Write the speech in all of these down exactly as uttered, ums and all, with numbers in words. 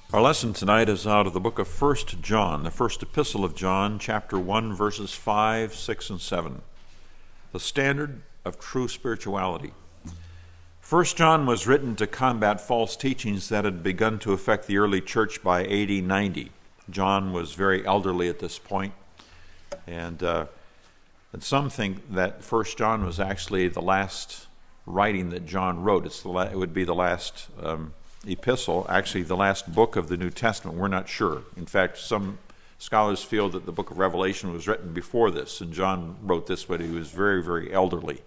Our lesson tonight is out of the book of First John, the first epistle of John, chapter one, verses five, six, and seven. The standard of true spirituality. First John was written to combat false teachings that had begun to affect the early church by A D ninety. John was very elderly at this point, and, uh, and some think that First John was actually the last writing that John wrote. It's the la- it would be the last um, epistle, actually the last book of the New Testament. We're not sure. In fact, some scholars feel that the book of Revelation was written before this, and John wrote this when he was very, very elderly.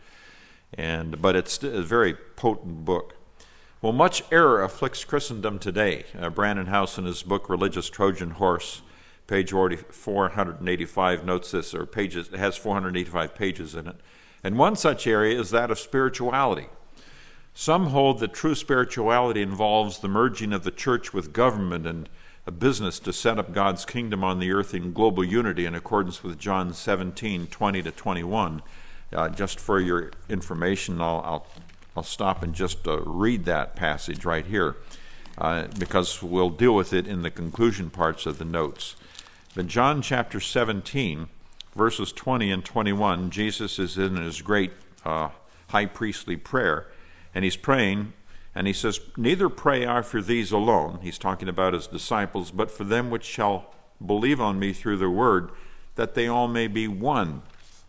And but it's a very potent book. Well, much error afflicts Christendom today. Uh, Brandon House, in his book Religious Trojan Horse, page four hundred eighty-five, notes this, or pages, it has four hundred eighty-five pages in it. And one such area is that of spirituality. Some hold that true spirituality involves the merging of the church with government and a business to set up God's kingdom on the earth in global unity in accordance with John seventeen, twenty to twenty-one. Uh, just for your information, I'll, I'll, I'll stop and just uh, read that passage right here uh, because we'll deal with it in the conclusion parts of the notes. But John chapter seventeen, verses twenty and twenty-one, Jesus is in his great uh, high priestly prayer. And he's praying, and he says, "Neither pray I for these alone," he's talking about his disciples, "but for them which shall believe on me through the word, that they all may be one.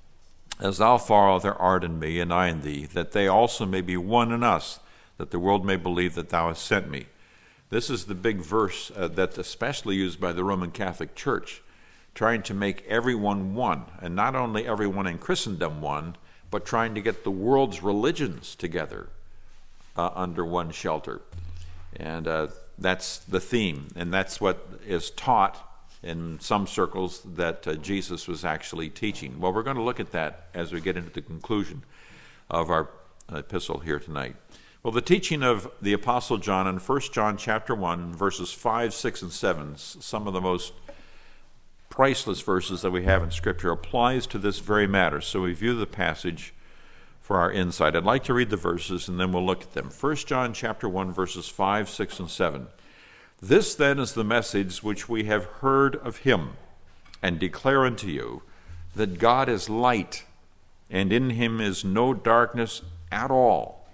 As thou, Father, art in me, and I in thee, that they also may be one in us, that the world may believe that thou hast sent me." This is the big verse uh, that's especially used by the Roman Catholic Church, trying to make everyone one, and not only everyone in Christendom one, but trying to get the world's religions together Uh, under one shelter. And uh, that's the theme, and that's what is taught in some circles that uh, Jesus was actually teaching. Well, we're going to look at that as we get into the conclusion of our epistle here tonight. Well, the teaching of the Apostle John in First John chapter one, verses five, six, and seven, some of the most priceless verses that we have in Scripture, applies to this very matter. So we view the passage for our insight. I'd like to read the verses and then we'll look at them. First John chapter one, verses five, six, and seven. "This then is the message which we have heard of him, and declare unto you, that God is light, and in him is no darkness at all.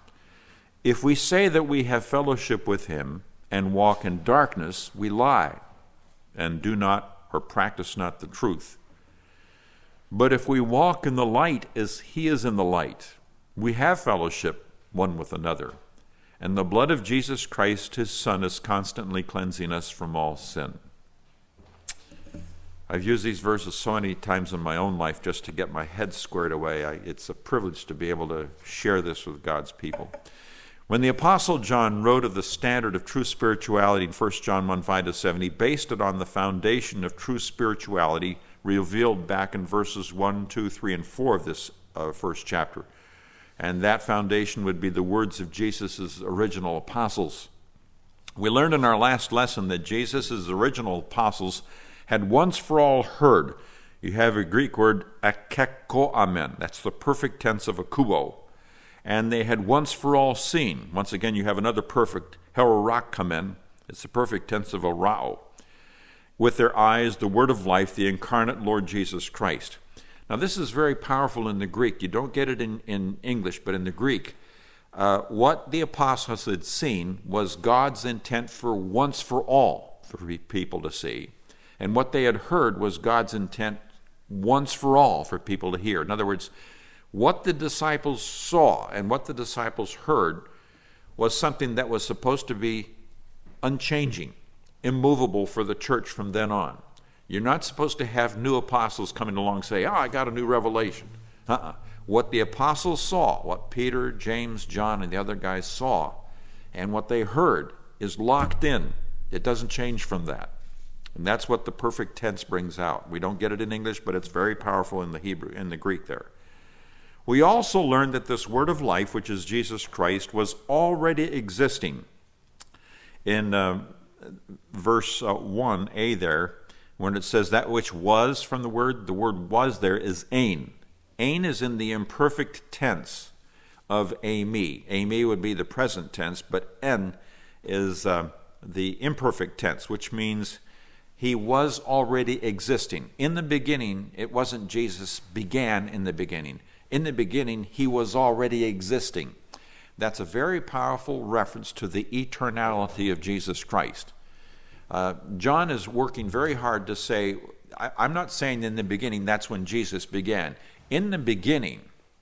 If we say that we have fellowship with him, and walk in darkness, we lie, and do not or practice not the truth. But if we walk in the light as he is in the light, we have fellowship one with another. And the blood of Jesus Christ, his Son, is constantly cleansing us from all sin." I've used these verses so many times in my own life just to get my head squared away. I, it's a privilege to be able to share this with God's people. When the Apostle John wrote of the standard of true spirituality in First John one, five to seven, he based it on the foundation of true spirituality revealed back in verses one, two, three, and four of this uh, first chapter. And that foundation would be the words of Jesus' original apostles. We learned in our last lesson that Jesus' original apostles had once for all heard. You have a Greek word, akekoamen. That's the perfect tense of akuo. And they had once for all seen. Once again, you have another perfect, herorakamen. It's the perfect tense of arao. With their eyes, the word of life, the incarnate Lord Jesus Christ. Now, this is very powerful in the Greek. You don't get it in, in English, but in the Greek, uh, what the apostles had seen was God's intent for once for all for people to see. And what they had heard was God's intent once for all for people to hear. In other words, what the disciples saw and what the disciples heard was something that was supposed to be unchanging, immovable for the church from then on. You're not supposed to have new apostles coming along and say, "Oh, I got a new revelation." Uh-uh. What the apostles saw, what Peter, James, John, and the other guys saw, and what they heard is locked in. It doesn't change from that. And that's what the perfect tense brings out. We don't get it in English, but it's very powerful in the Hebrew, in the Greek there. We also learned that this word of life, which is Jesus Christ, was already existing. In uh, verse uh, one a there, when it says that which was from the word, the word was there is ein. Ein is in the imperfect tense of eimi. Eimi would be the present tense, but en is uh, the imperfect tense, which means he was already existing. In the beginning, it wasn't Jesus began in the beginning. In the beginning, he was already existing. That's a very powerful reference to the eternality of Jesus Christ. Uh, John is working very hard to say, I, I'm not saying in the beginning that's when Jesus began. In the beginning,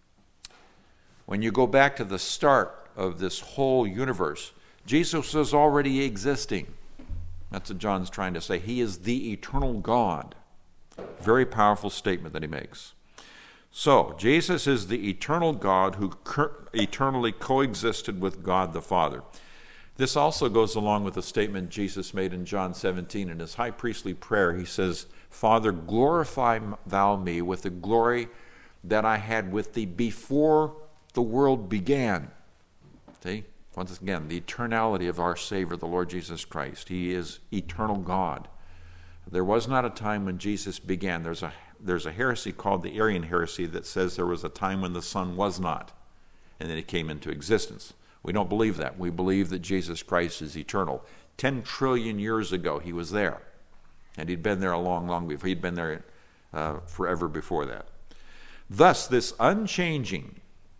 when you go back to the start of this whole universe, Jesus was already existing. That's what John's trying to say. He is the eternal God. Very powerful statement that he makes. So, Jesus is the eternal God who cur- eternally coexisted with God the Father. This also goes along with the statement Jesus made in John seventeen. In his high priestly prayer, he says, Father, glorify thou me with the glory that I had with thee before the world began. See? Once again, the eternality of our Savior, the Lord Jesus Christ. He is eternal God. There was not a time when Jesus began. There's a there's a heresy called the Arian heresy that says there was a time when the Son was not, and then it came into existence. We don't believe that. We believe that Jesus Christ is eternal. Ten trillion years ago, he was there, and he'd been there a long, long before. He'd been there uh, forever before that. Thus, this unchanging,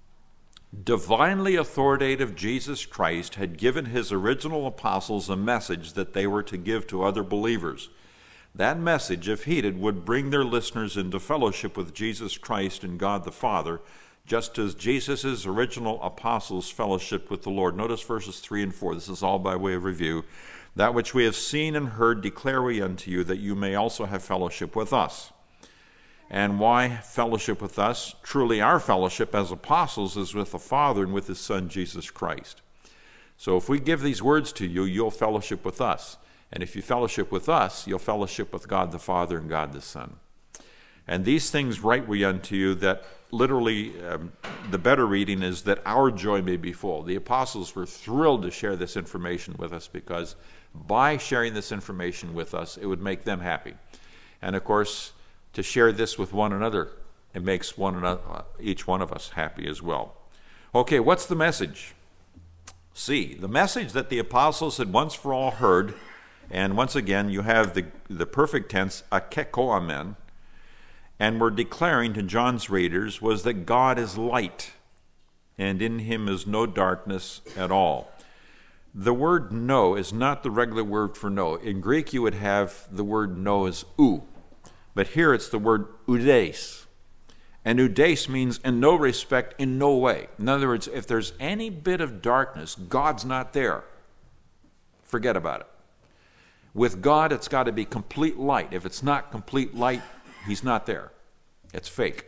divinely authoritative Jesus Christ had given his original apostles a message that they were to give to other believers. That message, if heeded, would bring their listeners into fellowship with Jesus Christ and God the Father, just as Jesus' original apostles fellowshiped with the Lord. Notice verses three and four. This is all by way of review. That which we have seen and heard declare we unto you, that you may also have fellowship with us. And why fellowship with us? Truly our fellowship as apostles is with the Father and with his Son, Jesus Christ. So if we give these words to you, you'll fellowship with us. And if you fellowship with us, you'll fellowship with God the Father and God the Son. And these things write we unto you, that literally um, the better reading is that our joy may be full. The apostles were thrilled to share this information with us, because by sharing this information with us, it would make them happy. And of course, to share this with one another, it makes one another, each one of us happy as well. Okay, what's the message? See, the message that the apostles had once for all heard, and once again you have the, the perfect tense, akekoamen, and we're declaring to John's readers, was that God is light, and in him is no darkness at all. The word no is not the regular word for no. In Greek you would have the word no as ou, but here it's the word oudeis. And oudeis means in no respect, in no way. In other words, if there's any bit of darkness, God's not there. Forget about it. With God, it's got to be complete light. If it's not complete light, he's not there. It's fake.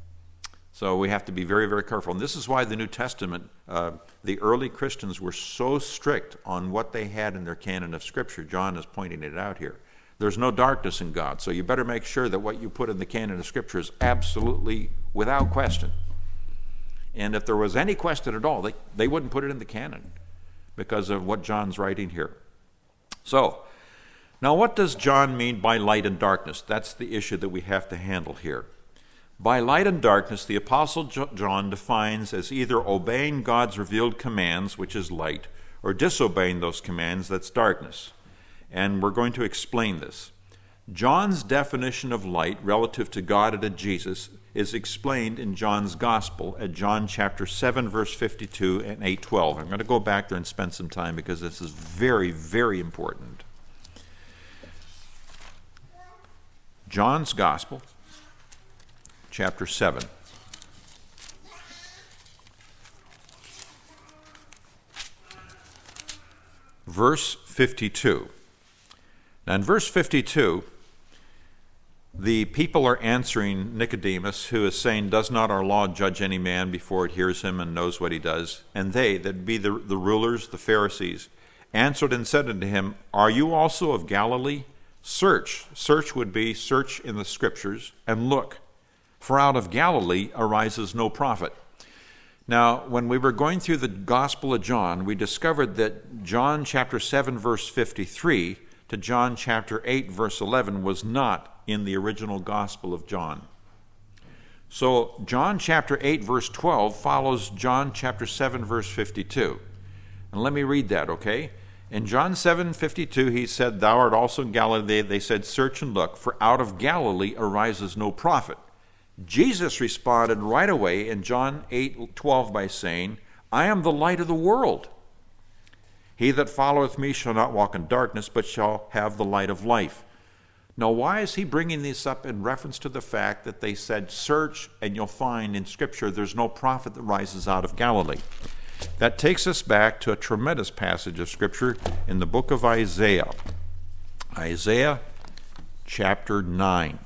So we have to be very, very careful. And this is why the New Testament, uh, the early Christians were so strict on what they had in their canon of Scripture. John is pointing it out here. There's no darkness in God, so you better make sure that what you put in the canon of Scripture is absolutely without question. And if there was any question at all, they, they wouldn't put it in the canon because of what John's writing here. So, now what does John mean by light and darkness? That's the issue that we have to handle here. By light and darkness, the Apostle John defines as either obeying God's revealed commands, which is light, or disobeying those commands, that's darkness. And we're going to explain this. John's definition of light relative to God and to Jesus is explained in John's Gospel at John chapter seven, verse fifty-two and eight twelve. I'm going to go back there and spend some time because this is very, very important. John's Gospel, chapter seven. Verse fifty-two. Now in verse fifty-two, the people are answering Nicodemus, who is saying, does not our law judge any man before it hears him and knows what he does? And they, that be the, the rulers, the Pharisees, answered and said unto him, are you also of Galilee? Search. Search would be search in the Scriptures and look, for out of Galilee arises no prophet. Now, when we were going through the Gospel of John, we discovered that John chapter seven, verse fifty-three to John chapter eight, verse eleven was not in the original Gospel of John. So John chapter eight, verse twelve follows John chapter seven, verse fifty-two. And let me read that, okay? In John seven fifty-two, he said, "Thou art also in Galilee." They said, "Search and look, for out of Galilee arises no prophet." Jesus responded right away in John eight twelve by saying, "I am the light of the world. He that followeth me shall not walk in darkness, but shall have the light of life." Now, why is he bringing this up in reference to the fact that they said, "Search, and you'll find in Scripture there's no prophet that rises out of Galilee"? That takes us back to a tremendous passage of Scripture in the book of Isaiah. Isaiah chapter nine,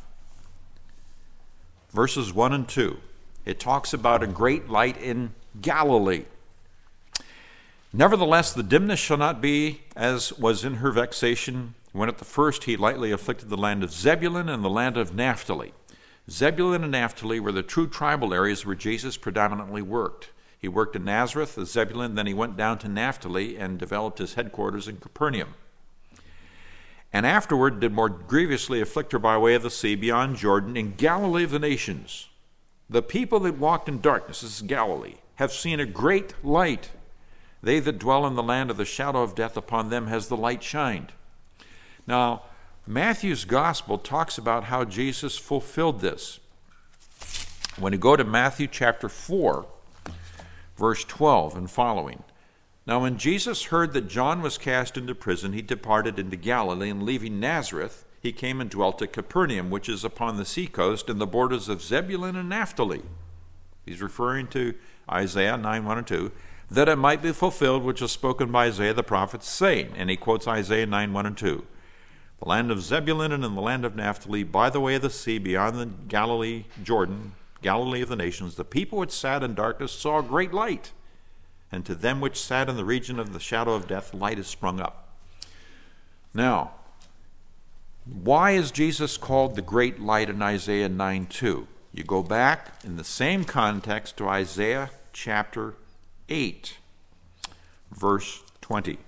verses one and two. It talks about a great light in Galilee. "Nevertheless, the dimness shall not be as was in her vexation, when at the first he lightly afflicted the land of Zebulun and the land of Naphtali." Zebulun and Naphtali were the true tribal areas where Jesus predominantly worked. He worked in Nazareth, the Zebulun, then he went down to Naphtali and developed his headquarters in Capernaum. "And afterward did more grievously afflict her by way of the sea beyond Jordan, in Galilee of the nations. The people that walked in darkness," this is Galilee, "have seen a great light. They that dwell in the land of the shadow of death, upon them has the light shined." Now, Matthew's gospel talks about how Jesus fulfilled this. When you go to Matthew chapter four, verse twelve and following. "Now when Jesus heard that John was cast into prison, he departed into Galilee, and leaving Nazareth, he came and dwelt at Capernaum, which is upon the seacoast, in the borders of Zebulun and Naphtali." He's referring to Isaiah nine, one and two. "That it might be fulfilled which was spoken by Isaiah the prophet, saying," and he quotes Isaiah nine, one and two, "The land of Zebulun and in the land of Naphtali, by the way of the sea, beyond the Galilee, Jordan, Galilee of the nations, the people which sat in darkness saw a great light. And to them which sat in the region of the shadow of death, light is sprung up." Now, why is Jesus called the great light in Isaiah nine two? You go back in the same context to Isaiah chapter eight, verse twenty.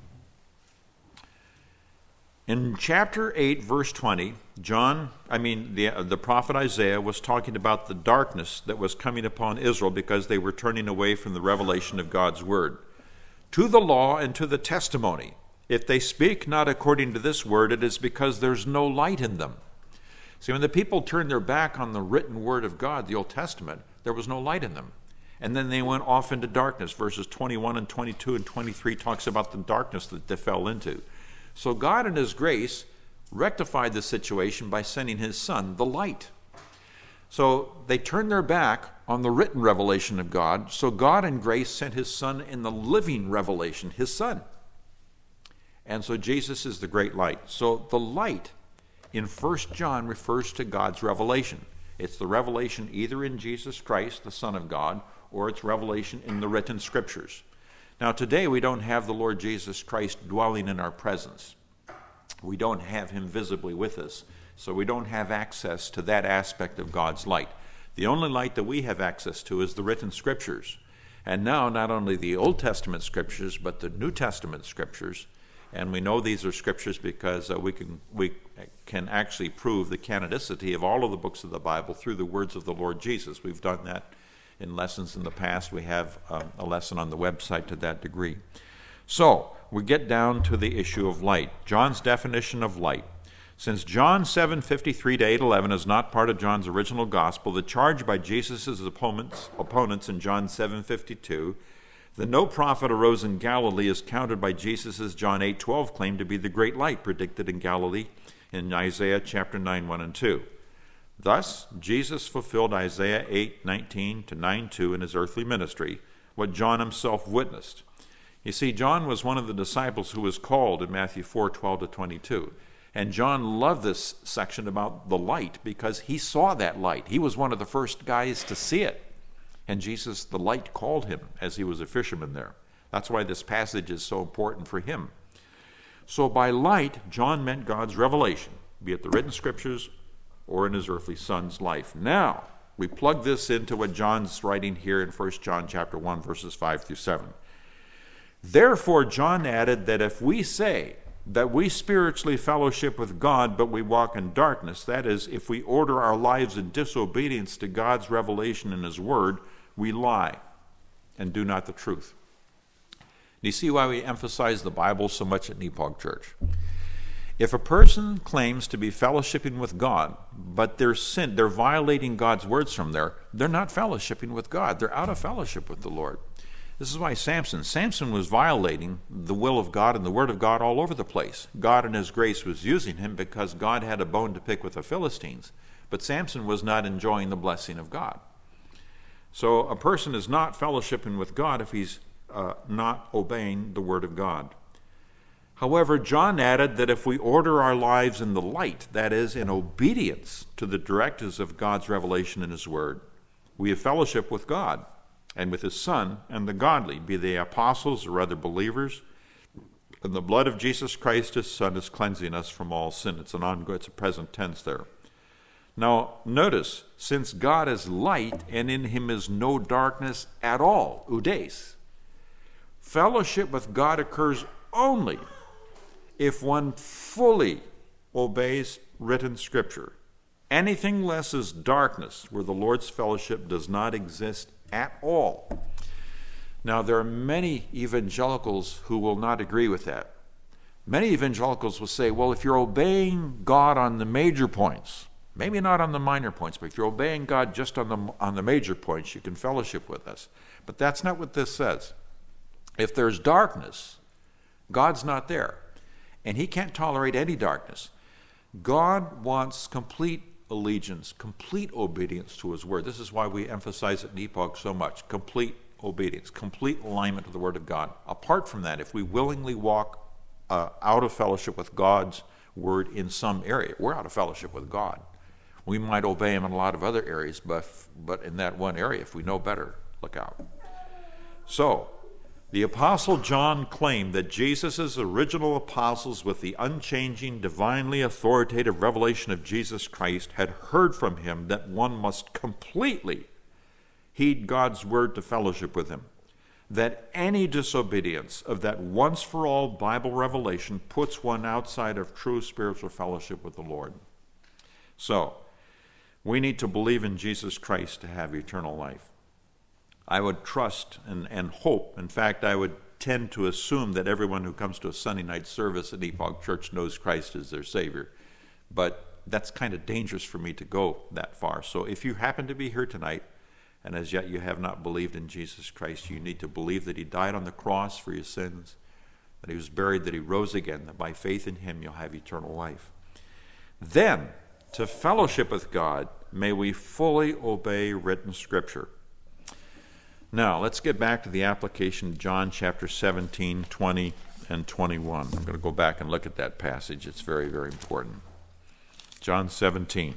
In chapter eight, verse twenty, John, I mean, the, the prophet Isaiah was talking about the darkness that was coming upon Israel because they were turning away from the revelation of God's word. "To the law and to the testimony, if they speak not according to this word, it is because there's no light in them." See, when the people turned their back on the written word of God, the Old Testament, there was no light in them. And then they went off into darkness. Verses twenty-one and twenty-two and twenty-three talks about the darkness that they fell into. So God in his grace rectified the situation by sending his son, the light. So they turned their back on the written revelation of God. So God in grace sent his son in the living revelation, his son. And so Jesus is the great light. So the light in First John refers to God's revelation. It's the revelation either in Jesus Christ, the Son of God, or it's revelation in the written scriptures. Now today we don't have the Lord Jesus Christ dwelling in our presence. We don't have him visibly with us, so we don't have access to that aspect of God's light. The only light that we have access to is the written scriptures. And now not only the Old Testament scriptures, but the New Testament scriptures. And we know these are scriptures because uh, we can we can actually prove the canonicity of all of the books of the Bible through the words of the Lord Jesus. We've done that in lessons in the past. We have um, a lesson on the website to that degree. So we get down to the issue of light. John's definition of light. Since John seven fifty-three to eight eleven is not part of John's original gospel, the charge by Jesus' opponents, opponents in John seven fifty-two that no prophet arose in Galilee is countered by Jesus' John eight twelve claim to be the great light predicted in Galilee in Isaiah chapter nine, one and two. Thus, Jesus fulfilled Isaiah eight nineteen to nine two in his earthly ministry, what John himself witnessed. You see, John was one of the disciples who was called in Matthew four twelve to twenty-two. And John loved this section about the light because he saw that light. He was one of the first guys to see it. And Jesus, the light, called him as he was a fisherman there. That's why this passage is so important for him. So by light, John meant God's revelation, be it the written scriptures or in his earthly son's life. Now, we plug this into what John's writing here in First John chapter one, verses five through seven. Therefore, John added that if we say that we spiritually fellowship with God, but we walk in darkness, that is, if we order our lives in disobedience to God's revelation in his word, we lie and do not the truth. you see why we emphasize the Bible so much at Nepog Church? If a person claims to be fellowshipping with God, but they're sin, they're violating God's words from there, they're not fellowshipping with God. They're out of fellowship with the Lord. This is why Samson, Samson was violating the will of God and the word of God all over the place. God in his grace was using him because God had a bone to pick with the Philistines, but Samson was not enjoying the blessing of God. So a person is not fellowshipping with God if he's uh, not obeying the word of God. However, John added that if we order our lives in the light, that is, in obedience to the directives of God's revelation in his word, we have fellowship with God and with his Son and the godly, be they apostles or other believers. And the blood of Jesus Christ, his Son, is cleansing us from all sin. It's an ongoing, it's a present tense there. Now, notice, since God is light and in him is no darkness at all, oudes, fellowship with God occurs only if one fully obeys written Scripture. Anything less is darkness, where the Lord's fellowship does not exist at all. Now, there are many evangelicals who will not agree with that. Many evangelicals will say, well, if you're obeying God on the major points, maybe not on the minor points, but if you're obeying God just on the, on the major points, you can fellowship with us. But that's not what this says. If there's darkness, God's not there. And he can't tolerate any darkness. God wants complete allegiance, complete obedience to his word. This is why we emphasize at Nepog so much. Complete obedience, complete alignment to the word of God. Apart from that, if we willingly walk uh, out of fellowship with God's word in some area, we're out of fellowship with God. We might obey him in a lot of other areas, but, but in that one area, if we know better, look out. So, the Apostle John claimed that Jesus' original apostles, with the unchanging, divinely authoritative revelation of Jesus Christ, had heard from him that one must completely heed God's word to fellowship with him, that any disobedience of that once-for-all Bible revelation puts one outside of true spiritual fellowship with the Lord. So, we need to believe in Jesus Christ to have eternal life. I would trust and, and hope. In fact, I would tend to assume that everyone who comes to a Sunday night service at Nepog Church knows Christ as their Savior. But that's kind of dangerous for me to go that far. So if you happen to be here tonight, and as yet you have not believed in Jesus Christ, you need to believe that he died on the cross for your sins, that he was buried, that he rose again, that by faith in him you'll have eternal life. Then, to fellowship with God, may we fully obey written Scripture. Now, let's get back to the application of John chapter seventeen, twenty, and twenty-one. I'm going to go back and look at that passage. It's very, very important. John seventeen.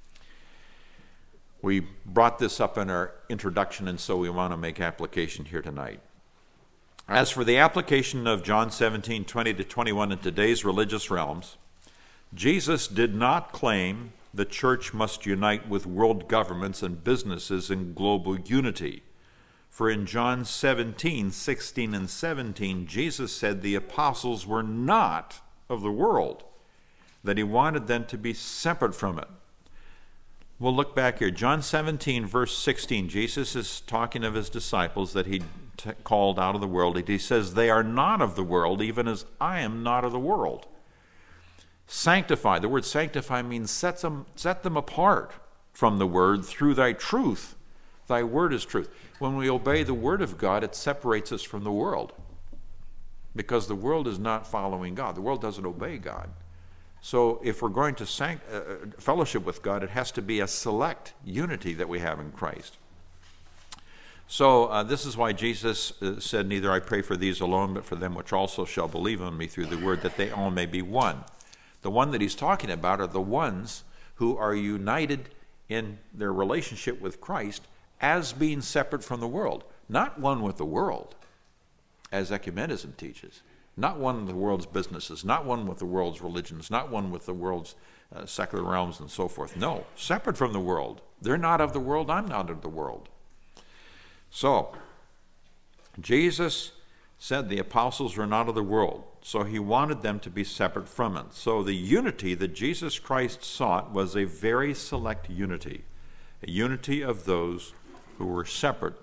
We brought this up in our introduction, and so we want to make application here tonight. As for the application of John seventeen, twenty to twenty-one in today's religious realms, Jesus did not claim the church must unite with world governments and businesses in global unity. For in John seventeen, sixteen, and seventeen, Jesus said the apostles were not of the world, that he wanted them to be separate from it. We'll look back here. John seventeen, verse sixteen, Jesus is talking of his disciples that he t- called out of the world. He says, they are not of the world, even as I am not of the world. Sanctify. The word sanctify means set them, set them apart from the word through thy truth. Thy word is truth. When we obey the word of God, it separates us from the world, because the world is not following God. The world doesn't obey God. So if we're going to sanct- uh, fellowship with God, it has to be a select unity that we have in Christ. So uh, this is why Jesus uh, said, neither I pray for these alone, but for them which also shall believe on me through the word, that they all may be one. The one that he's talking about are the ones who are united in their relationship with Christ as being separate from the world. Not one with the world, as ecumenism teaches. Not one with the world's businesses, not one with the world's religions, not one with the world's uh, secular realms and so forth. No, separate from the world. They're not of the world, I'm not of the world. So, Jesus said the apostles were not of the world, so he wanted them to be separate from it. So the unity that Jesus Christ sought was a very select unity, a unity of those who were separate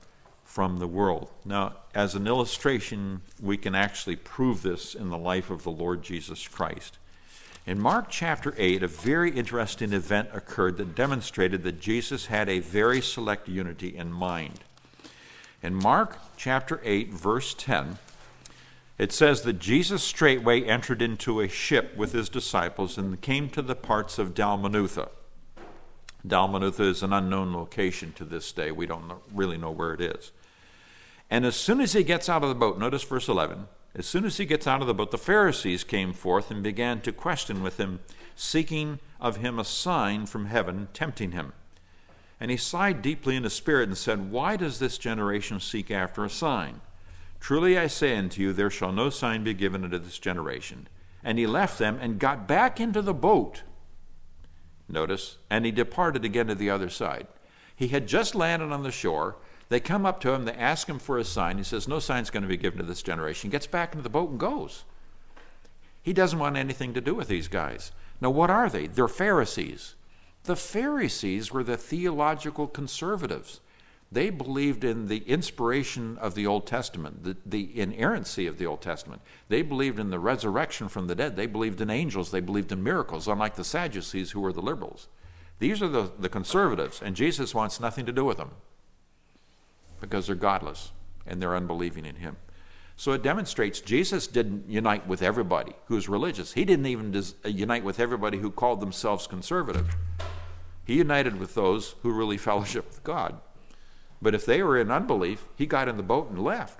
from the world. Now, as an illustration, we can actually prove this in the life of the Lord Jesus Christ. In Mark chapter eight, a very interesting event occurred that demonstrated that Jesus had a very select unity in mind. In Mark chapter eight, verse ten, it says that Jesus straightway entered into a ship with his disciples and came to the parts of Dalmanutha. Dalmanutha is an unknown location to this day. We don't know, really know where it is. And as soon as he gets out of the boat, notice verse eleven, as soon as he gets out of the boat, the Pharisees came forth and began to question with him, seeking of him a sign from heaven, tempting him. And he sighed deeply in his spirit and said, Why does this generation seek after a sign? Truly I say unto you, there shall no sign be given unto this generation. And he left them and got back into the boat. Notice, and he departed again to the other side. He had just landed on the shore. They come up to him, they ask him for a sign. He says, no sign's going to be given to this generation. He gets back into the boat and goes. He doesn't want anything to do with these guys. Now, what are they? They're Pharisees. The Pharisees were the theological conservatives. They believed in the inspiration of the Old Testament, the, the inerrancy of the Old Testament. They believed in the resurrection from the dead. They believed in angels. They believed in miracles, unlike the Sadducees, who were the liberals. These are the, the conservatives, and Jesus wants nothing to do with them because they're godless and they're unbelieving in him. So it demonstrates Jesus didn't unite with everybody who's religious. He didn't even dis- unite with everybody who called themselves conservative. He united with those who really fellowship with God. But if they were in unbelief, he got in the boat and left.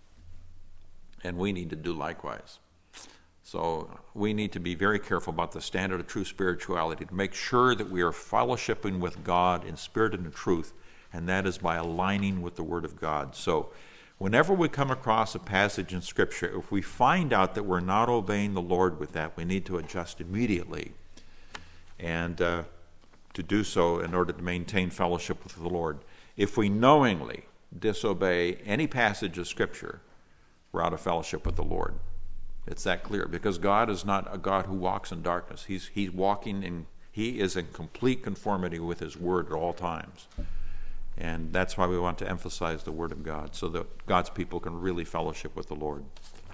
And we need to do likewise. So we need to be very careful about the standard of true spirituality, to make sure that we are fellowshipping with God in spirit and in truth, and that is by aligning with the Word of God. So whenever we come across a passage in Scripture, if we find out that we're not obeying the Lord with that, we need to adjust immediately, and uh, to do so in order to maintain fellowship with the Lord. If we knowingly disobey any passage of Scripture, we're out of fellowship with the Lord. It's that clear, because God is not a God who walks in darkness. He's, he's walking in, he is in complete conformity with his Word at all times. And that's why we want to emphasize the Word of God, so that God's people can really fellowship with the Lord.